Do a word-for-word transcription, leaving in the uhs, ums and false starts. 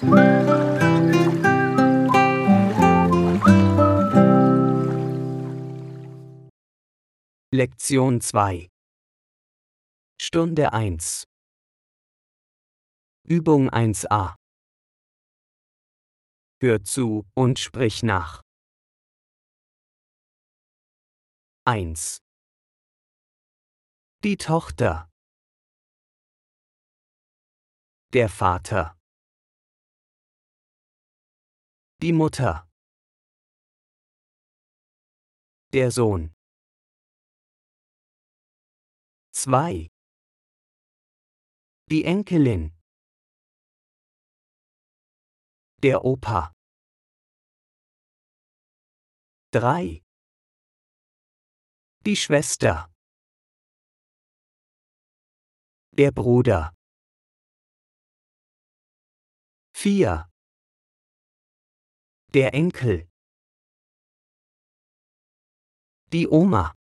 Lektion zwei. Stunde eins. Übung eins a. Hör zu und sprich nach. eins. Die Tochter. Der Vater. Die Mutter. Der Sohn. zwei. Die Enkelin. Der Opa. drei. Die Schwester. Der Bruder. vier. Der Enkel. Die Oma.